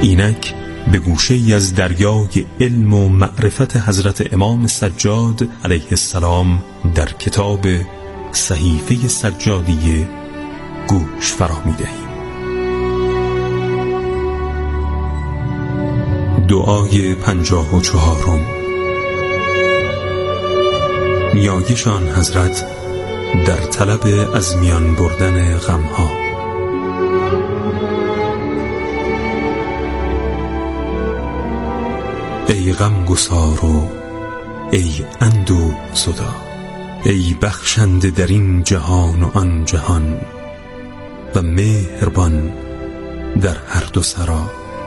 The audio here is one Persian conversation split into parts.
اینک به گوشه‌ای از دریای علم و معرفت حضرت امام سجاد علیه السلام در کتاب صحیفه سجادیه گوش فرا می‌دهیم. دعای 54 نیایش آن حضرت در طلب از میان بردن غمها. ای غم گسار و ای اندوه زدا، ای بخشنده در این جهان و آن جهان و مهربان در هر دو سرا.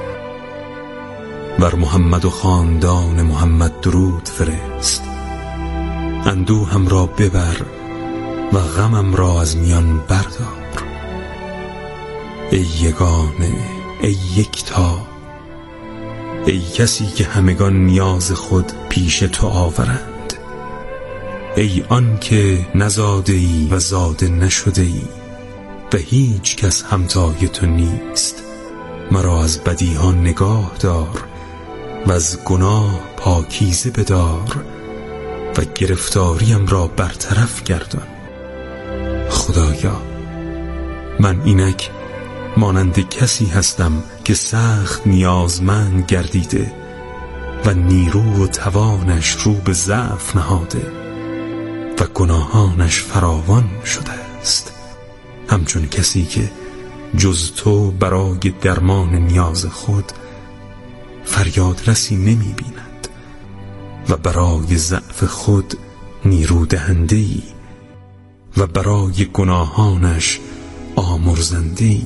بر محمد و خاندان محمد درود فرست، اندوهم را ببر و غمم را از میان بردار. ای یگانه، ای یکتا، ای کسی که همگان نیاز خود پیش تو آورند، ای آن که نزاده ای و زاده نشده ای و هیچ کس همتای تو نیست. مرا از بدیها نگاه دار و از گناه پاکیزه بدار و گرفتاریم را برطرف گردان. خدایا، من اینک مانند کسی هستم که سخت نیازمند گردیده و نیرو و توانش رو به ضعف نهاده و گناهانش فراوان شده است، همچون کسی که جز تو برای درمان نیاز خود فریاد رسی نمی بیند و برای ضعف خود نیرو دهنده‌ای و برای گناهانش آمرزنده‌ای.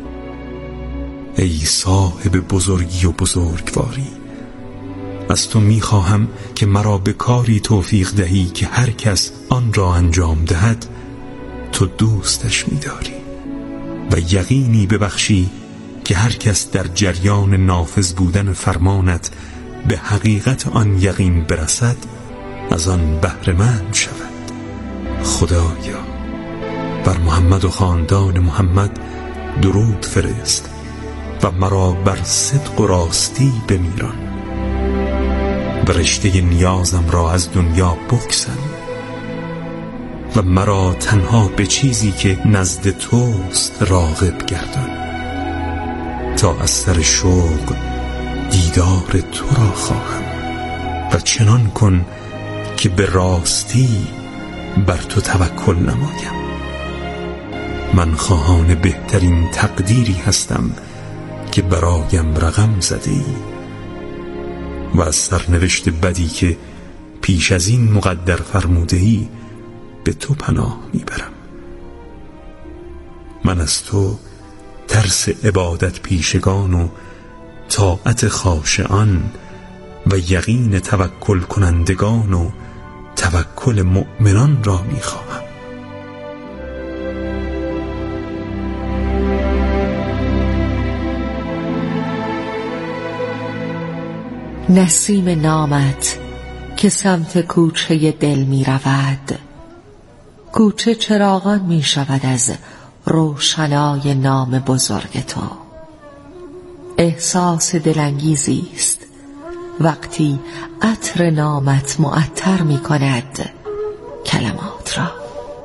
ای صاحب بزرگی و بزرگواری، از تو می خواهم که مرا به کاری توفیق دهی که هر کس آن را انجام دهد تو دوستش می داری و یقینی ببخشی که هر کس در جریان نافذ بودن فرمانت به حقیقت آن یقین برسد از آن بهره‌مند شود. خدایا، بر محمد و خاندان محمد درود فرست و مرا بر صدق و راستی بمیران و رشته نیازم را از دنیا بکسن و مرا تنها به چیزی که نزد توست راغب گردان تا از سر شوق دیدار تو را خواهم و چنان کن که به راستی بر تو توکل نمایم. من خواهان بهترین تقدیری هستم که برایم رقم زده ای و از سرنوشت بدی که پیش از این مقدر فرموده ای به تو پناه میبرم. من از تو ترس عبادت پیشگان و طاعت خاشعان و یقین توکل کنندگان و توکل مؤمنان را میخواهم. نسیم نامت که سمت کوچه دل می رود، کوچه چراغان می شود از روشنای نام بزرگ تو. احساس دلانگیزی است وقتی عطر نامت معطر می کند کلمات را.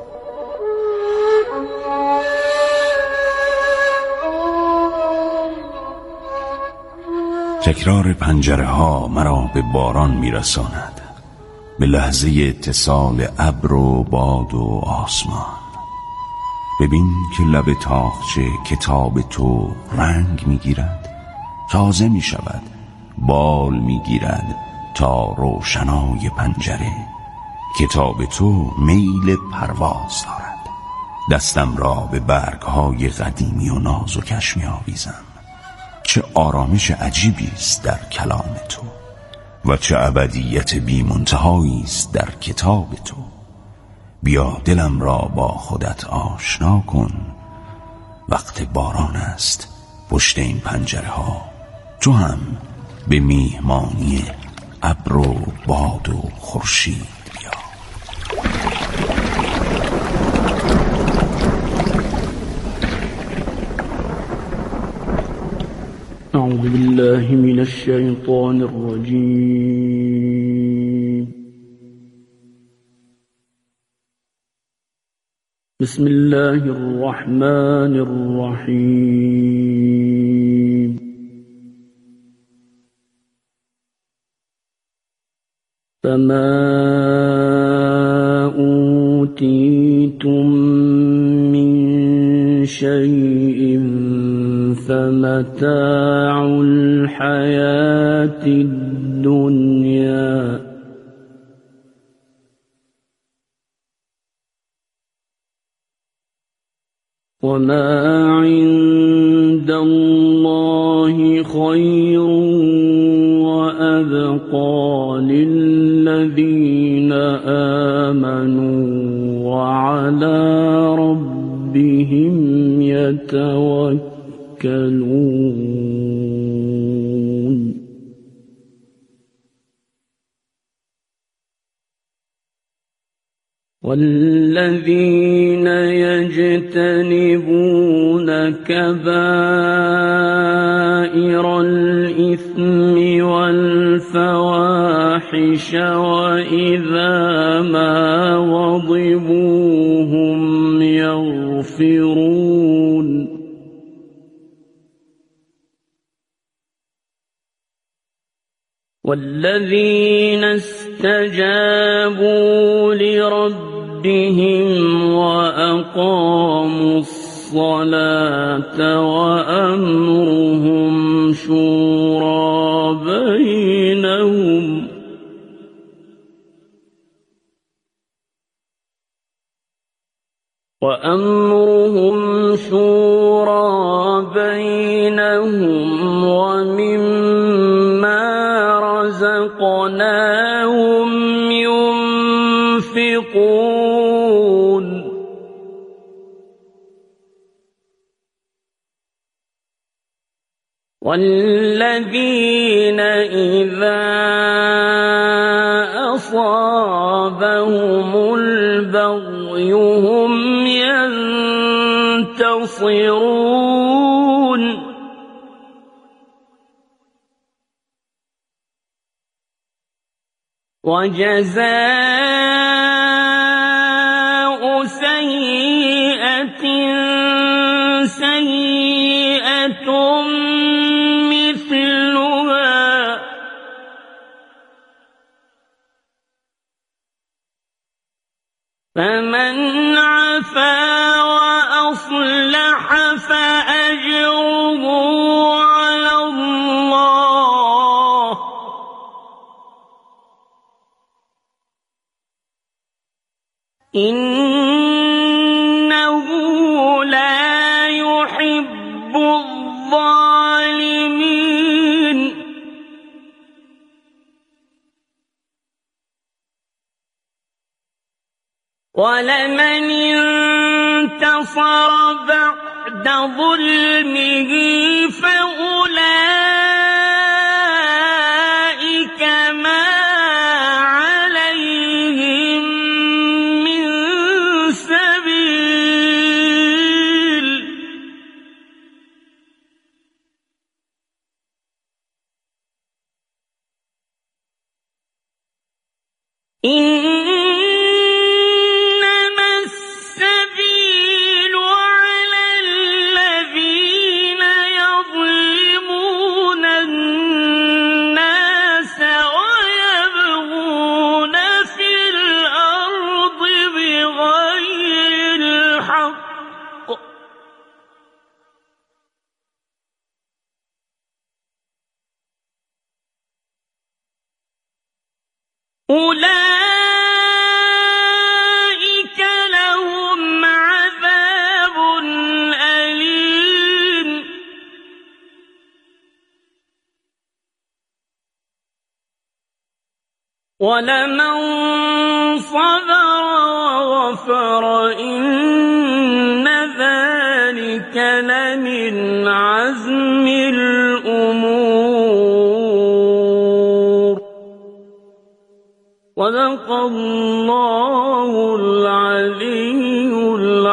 تکرار پنجره ها مرا به باران میرساند، به لحظه اتصال ابر و باد و آسمان. ببین که لب تاقچه کتاب تو رنگ میگیرد، تازه میشود، بال میگیرد تا روشنای پنجره. کتاب تو میل پرواز دارد، دستم را به برگهای قدیمی و نازکش میآویزم. چه آرامش عجیبی است در کلام تو و چه ابدیت بی منتهایی است در کتاب تو. بیا دلم را با خودت آشنا کن. وقت باران است پشت این پنجره ها، تو هم به میهمانی ابر و باد و خورشید بیا. أعوذ أعوذ بالله من الشيطان الرجيم. بسم الله الرحمن الرحيم. فما أوتيتم من شيء فمتاع الحياة الدنيا وما عند الله خير وأبقى للذين آمنوا وعلى ربهم يتوكلون. والذين يجتنبون كبائر الإثم والفواحش وإذا ما غضبوا هم يغفرون. والذين استجابوا لربهم وأقاموا الصلاة وأمرهم شورى بينهم ومما رزقناهم ينفقون. والذين إذا أصابهم البغي هم ينتصرون. وجزاء سيئة سيئة مثلها فمن عفا وأصلح فأجره على الله إنه لا يحب الظالمين. ولمن انتصر بعد ظلمه فأولئك ما عليهم من سبيل أولئك لهم عذاب أليم. ولمن صبر وغفر إن ذلك لمن عزم الأمور. صدق الله العلی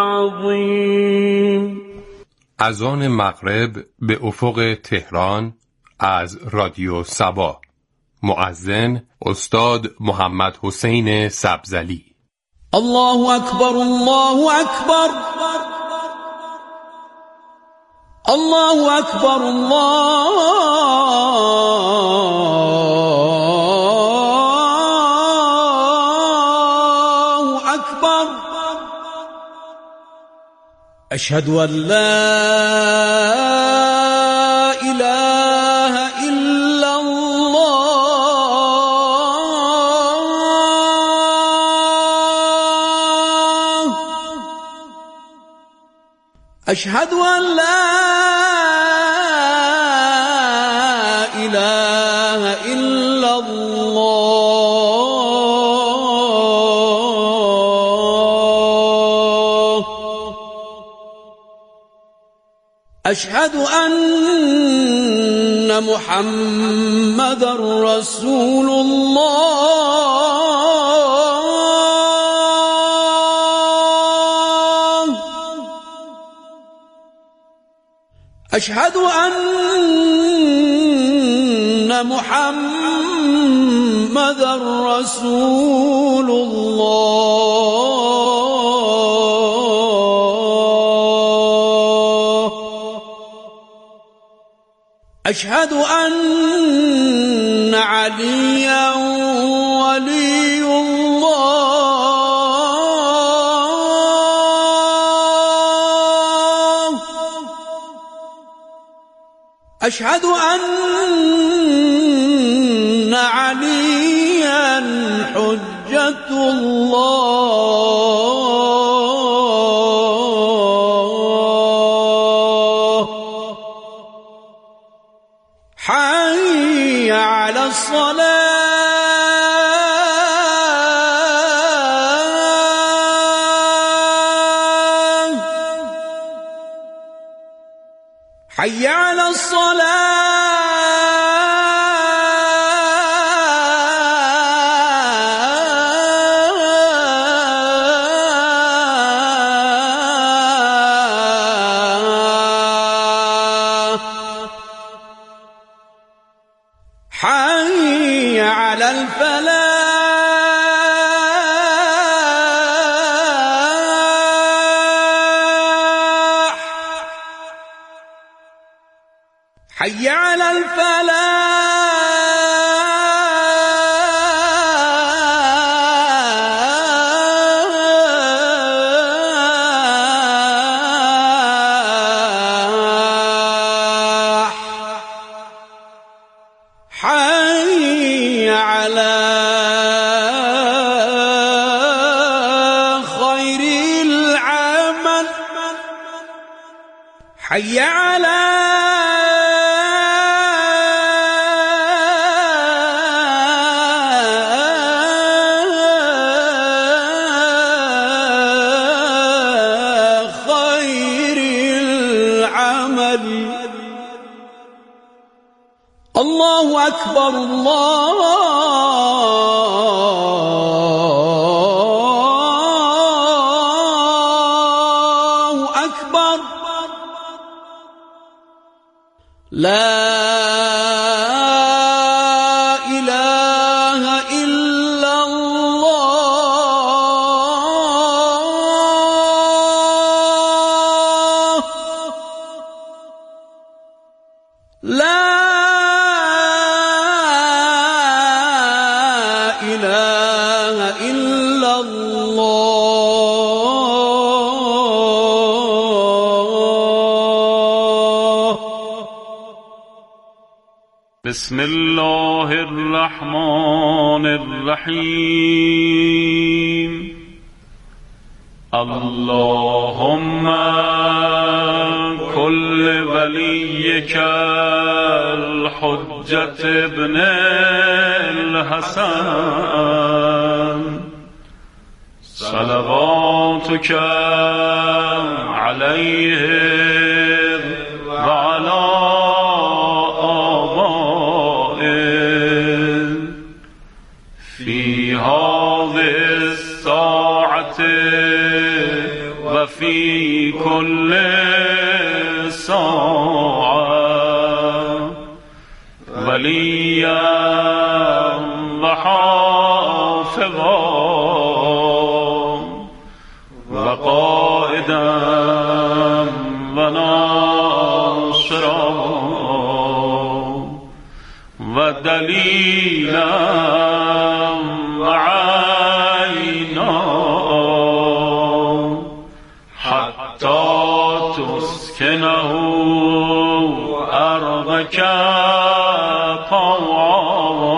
العظیم. اذان مغرب به افق تهران از رادیو سبا. مؤذن استاد محمد حسین سبزلی. الله اکبر، الله اکبر، الله اکبر، الله اکبر. اشهد ان لا اله الا الله. اشهد ان لا اله الا الله. اشهد ان محمد رسول الله. اشهد ان محمد رسول الله. اشهد ان عليا ولي الله. اشهد ان عليا حجة الله. حي على الصلاة، حي على الصلاة، حي على الفلاح، حي على الفلاح، حي على خير العمل، حي على خير العمل. الله أكبر، الله أكبر. لا إله إلا الله. لا إله إلا الله. بسم الله الرحمن الرحيم. اللهم كل وليك الحجة ابن الحسن صلواتك عليه وعلى آبائه في هذه الساعة وفي كل ساعة ولیا و حافظا و قائدا و ناصرا و دلیلا و عینا حتی تسکنه ارضک طوعا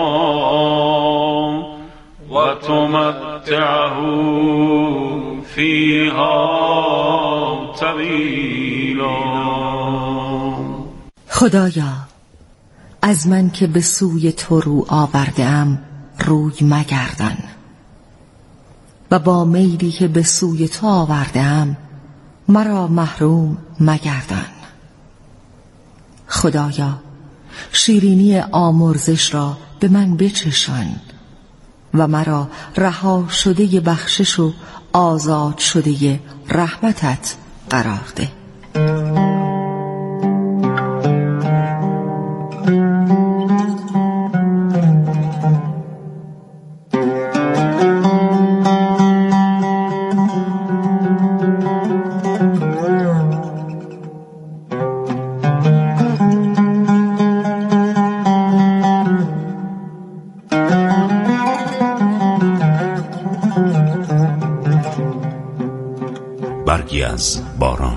و تمتعه فیها طویلا. خدایا از من که به سوی تو رو آورده‌ام روی مگردان و با میلی که به سوی تو آورده‌ام مرا محروم مگردان. خدایا شیرینی آمرزش را به من بچشان و مرا رها شده بخشش و آزاد شده رحمتت قرار ده. برگی از باران.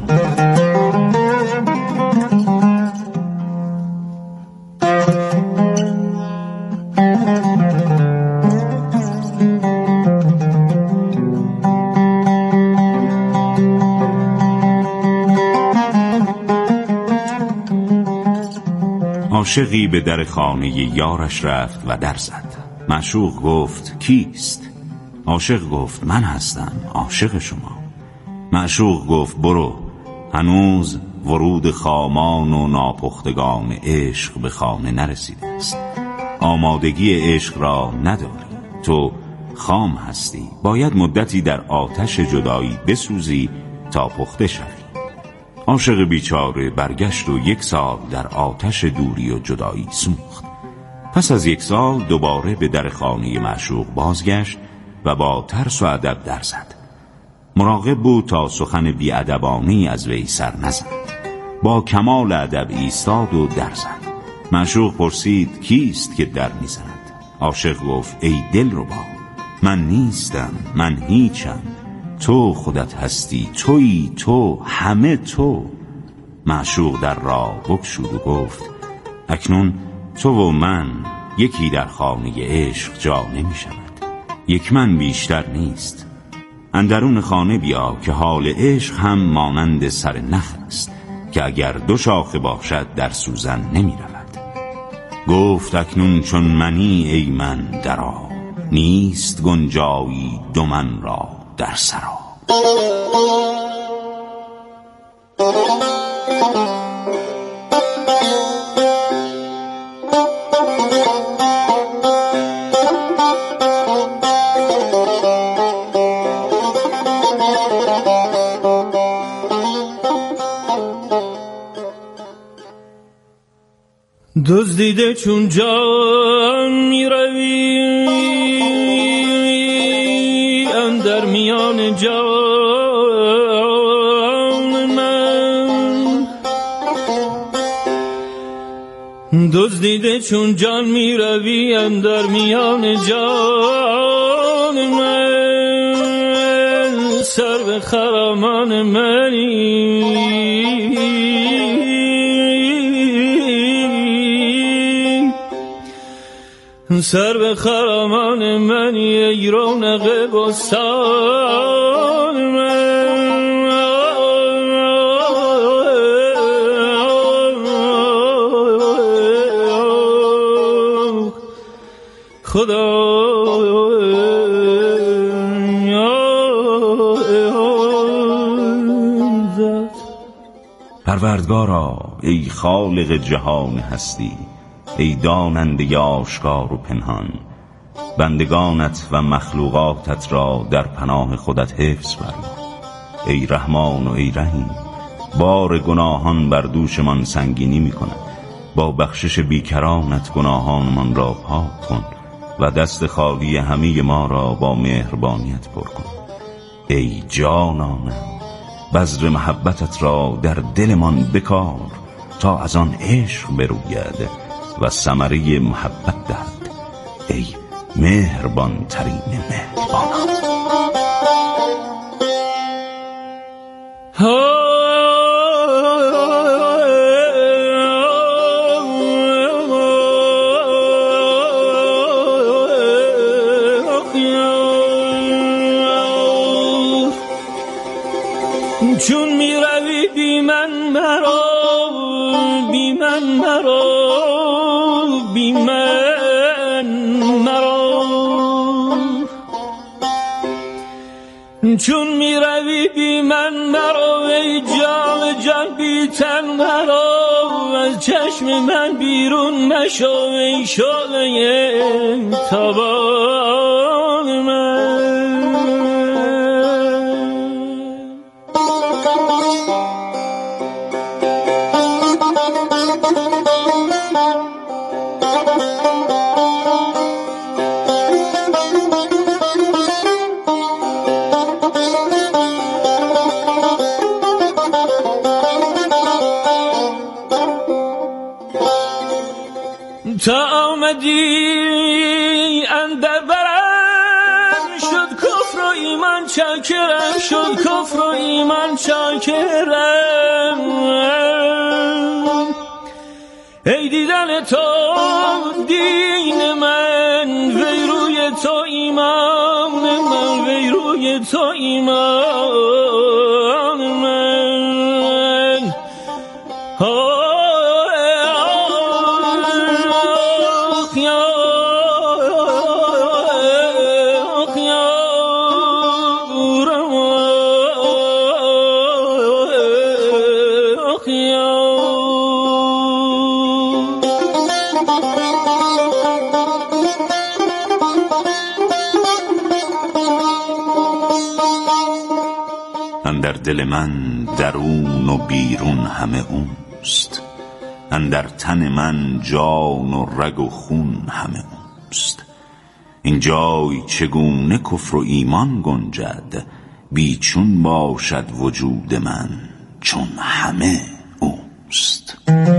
عاشقی به در خانه یارش رفت و در زد. معشوق گفت کیست؟ عاشق گفت من هستم عاشق شما. معشوق گفت برو، هنوز ورود خامان و ناپختگان عشق به خانه نرسیده است. آمادگی عشق را نداری، تو خام هستی، باید مدتی در آتش جدایی بسوزی تا پخته شوی. عاشق بیچاره برگشت و 1 سال در آتش دوری و جدایی سوخت. پس از 1 سال دوباره به در خانه معشوق بازگشت و با ترس و ادب در زد. مراقب بود تا سخن بی‌ادبانه‌ای از وی سر نزند. با کمال ادب ایستاد و در زد. معشوق پرسید کیست که در میزند؟ عاشق گفت ای دلربا، من نیستم، من هیچم، تو خودت هستی، تویی تو، همه تو. معشوق در را بگشود و گفت اکنون تو و من یکی در خانه عشق جا نمی شود. 1 من بیشتر نیست. اندرون خانه بیا که حال عشق هم مانند سر نخل است که اگر 2 شاخه باشد در سوزن نمی رود. گفت اکنون چون منی ای من درآ، نیست گنجایی 2 من را در سرا. دزدیده چون جان می روی اندر میان جان من، دزدیده چون جان می روی اندر میان جان من، سر به خرامان منی سر به خرامان منی ای رونق بستان من. خدا پروردگارا ای خالق جهان هستی، ای داننده آشکار و پنهان، بندگانت و مخلوقاتت را در پناه خودت حفظ فرما. ای رحمان و ای رحیم، بار گناهان بر دوشمان سنگینی می کند. با بخشش بیکرانت گناهانمان را پاک کن و دست خالی همه ما را با مهربانیت پر کن. ای جانانم، بذر محبتت را در دلمان بکار تا از آن عشق بروید و ثمره محبت دهد. ای مهربان ترین مهربانان. چون می روی بی من مرا، بی من مرا، بی من مرا، چون می روی بی من مرا، ای جان جان بی تن مرا، از چشم من بیرون مشو، ای شعله تابان من. تا آمدی اندر برم، شد کفر و ایمان چاکرم، شد کفر و ایمان چاکرم. ای دیدن تو دین من، وی روی تو ایمان من، وی روی تو ایمان من. اندر دل من درون و بیرون همه اوست، اندر تن من جان و رگ و خون همه اوست. این جای چگونه کفر و ایمان گنجد، بیچون باشد وجود من چون همه اوست.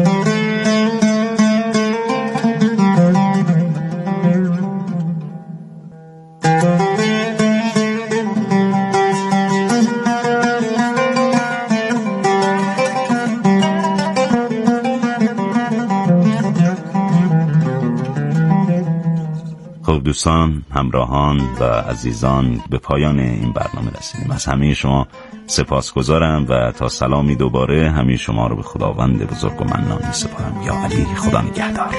دوستان، همراهان و عزیزان، به پایان این برنامه رسیدیم. از همه شما سپاسگزارم و تا سلامی دوباره همه شما رو به خداوند بزرگ و منان می‌سپارم. یا علی، خدا نگهدار.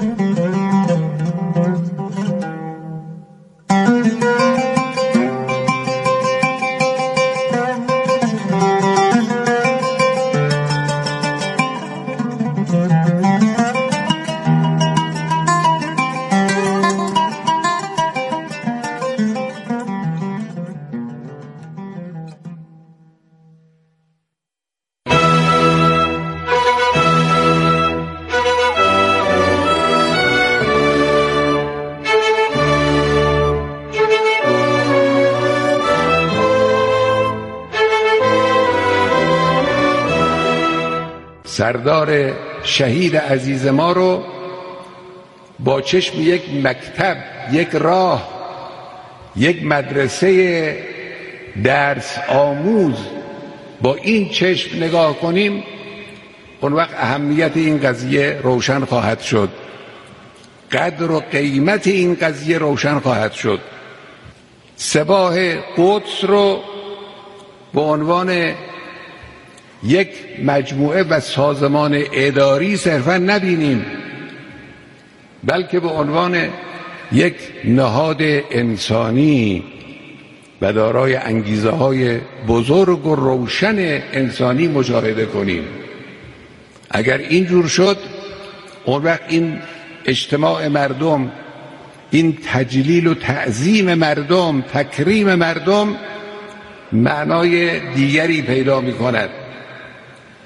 سردار شهید عزیز ما رو با چشم یک مکتب، یک راه، یک مدرسه درس آموز با این چشم نگاه کنیم، اون وقت اهمیت این قضیه روشن خواهد شد، قدر و قیمت این قضیه روشن خواهد شد. سپاه قدس رو به عنوان یک مجموعه و سازمان اداری صرفا نبینیم، بلکه به عنوان یک نهاد انسانی و دارای انگیزه‌های بزرگ و روشن انسانی مشاهده کنیم. اگر اینجور شد، اون وقت این اجتماع مردم، این تجلیل و تعظیم مردم، تکریم مردم معنای دیگری پیدا می کند.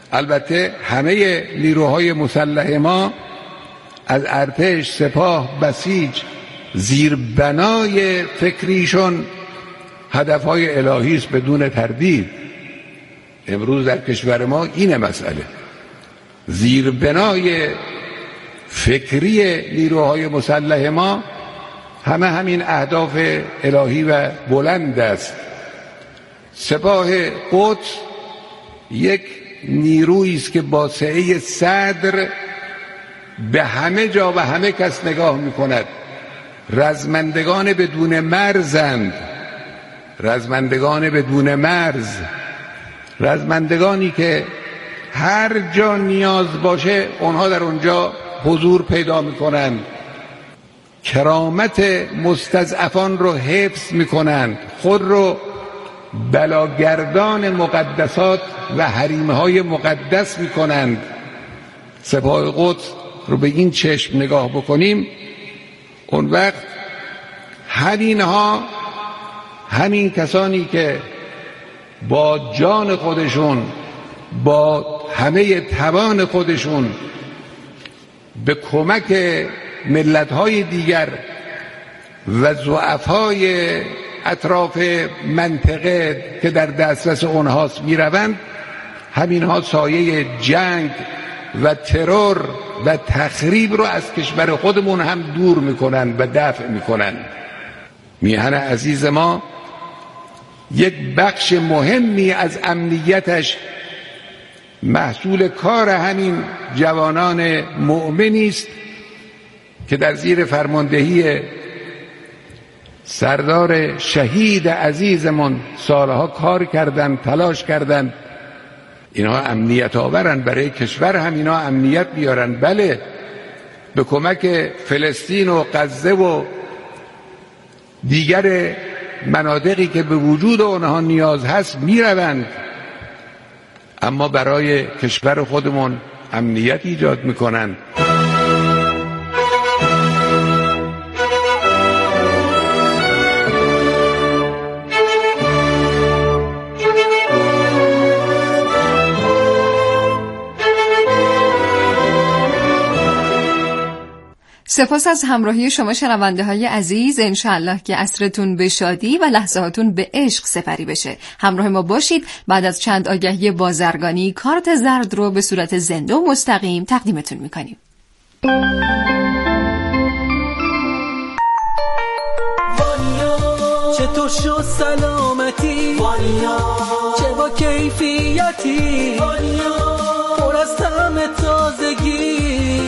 البته همه نیروهای مسلح ما از ارتش، سپاه، بسیج، زیربنای فکریشون هدفهای الهی است بدون تردید. امروز در کشور ما این مسئله، زیربنای فکری نیروهای مسلح ما همین اهداف الهی و بلند است. سپاه قدس یک نیرویی است که با سعه صدر به همه جا و همه کس نگاه می‌کند. رزمندگان بدون مرزند، رزمندگان بدون مرز، رزمندگانی که هر جا نیاز باشه اونها در اونجا حضور پیدا میکنند، کرامت مستضعفان رو حفظ میکنند، خود رو بلاگردان مقدسات و حریمهای مقدس میکنند. سپاه قدس رو به این چشم نگاه بکنیم، اون وقت همین کسانی که با جان خودشون، با همه توان خودشون به کمک ملت‌های دیگر و ضعفای اطراف منطقه که در دسترس اونهاست میروند، همینها سایه جنگ و ترور و تخریب رو از کشور خودمون هم دور میکنن و دفع میکنن. میهن عزیز ما یک بخش مهمی از امنیتش محصول کار همین جوانان مؤمنی است که در زیر فرماندهی سردار شهید عزیزمون سالها کار کردند، تلاش کردند. اینها امنیت آورن، برای کشور هم اینا امنیت بیارن. بله، به کمک فلسطین و غزه و دیگر مناطقی که به وجود اونها نیاز هست میروند، اما برای کشور خودمون امنیت ایجاد میکنند. سپاس از همراهی شما شنونده های عزیز. انشالله که عصرتون به شادی و لحظاتون به عشق سپری بشه. همراه ما باشید. بعد از چند آگهی بازرگانی کارت زرد رو به صورت زنده و مستقیم تقدیمتون میکنیم. چطور شد سلامتی وانیا، چه با کیفیتی وانیا، پر از طعم تازگی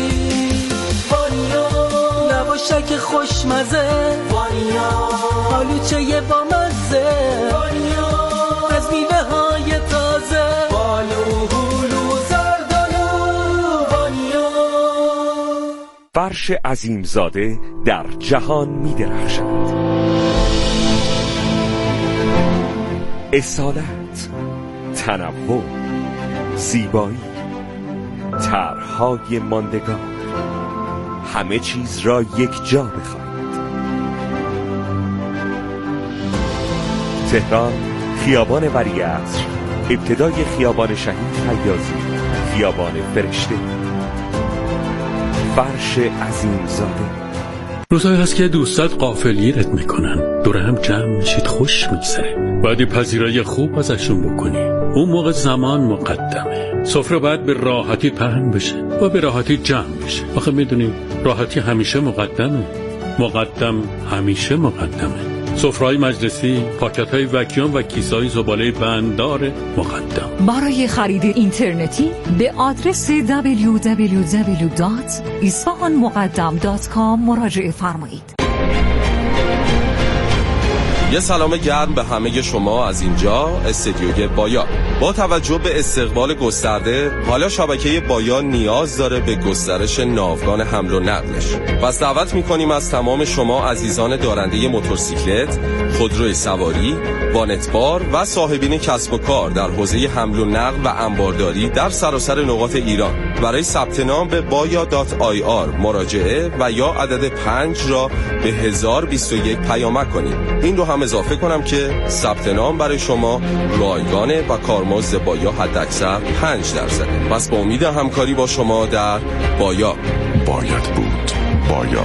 شک خوشمزه وانیا، آلوچه با مزه وانیا، از میوه های تازه، بالو هلو زردالو وانیا. فرش عظیمزاده در جهان می درخشد. اصالت، تنوع، زیبایی، طرح‌های ماندگار، همه چیز را یک جا بخواهید. تهران، خیابان ولیعصر، ابتدای خیابان شهید حیازی، خیابان فرشته. فرش عظیمزاده. روزایی هست که دوستات غافلگیرت میکنن، دور هم جمع میشید، خوش میگذره، باید پذیرایی خوب ازشون بکنی. اون موقع زمان مقدمه، سفره باید به راحتی پهن بشه و به راحتی جمع بشه. آخه میدونی راحتی همیشه مقدمه، مقدم همیشه مقدمه. سفره‌های مجلسی، پاکت‌های وکیوم و کیسه‌های زباله بنددار مقدم. برای خرید اینترنتی به آدرس www.isfahanmuqaddam.com مراجعه فرمایید. یه سلام گرم به همه شما از اینجا استدیوی بایا. با توجه به استقبال گسترده، حالا شبکه بایا نیاز داره به گسترش ناوگان حمل و نقلش. پس دعوت می‌کنیم از تمام شما عزیزان دارنده موتورسیکلت، خودروی سواری، وانتبار و صاحبین کسب و کار در حوزه حمل و نقل و انبارداری در سراسر نقاط ایران برای ثبت نام به baya.ir مراجعه و یا عدد 5 را به 1021 پیامک کنید. این رو هم اضافه کنم که ثبت نام برای شما رایگانه و کارمزد بایا حداکثر 5%. پس با امید همکاری با شما در بایا. باید بود بایا.